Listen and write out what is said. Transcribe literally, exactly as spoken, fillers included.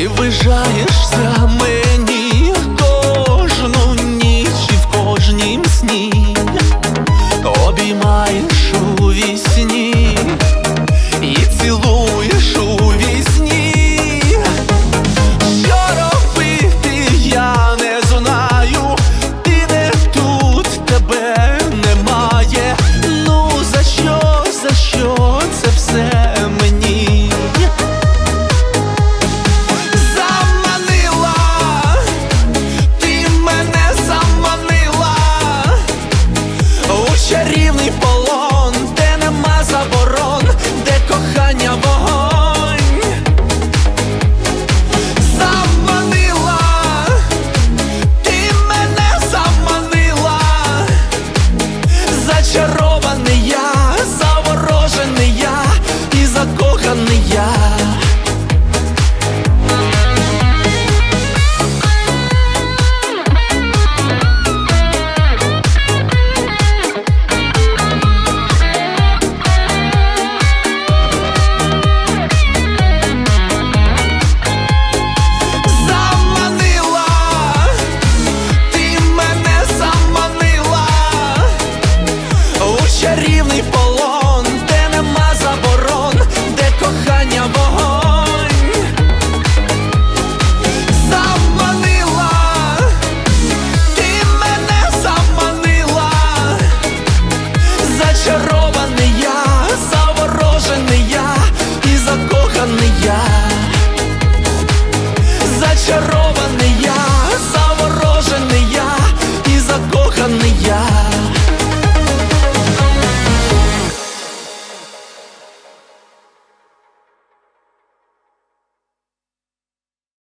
Ти ввижаєшся мені кожну ніч і в кожнім сні, обіймаєш у вісні і цілуєш у вісні. Що робити, я не знаю, ти не тут, тебе немає. Ну за що, за що це все мені? Чарівний полон, де нема заборон, де кохання вогонь. Заманила, ти мене заманила, зачарований я, заворожений я і закоханий я.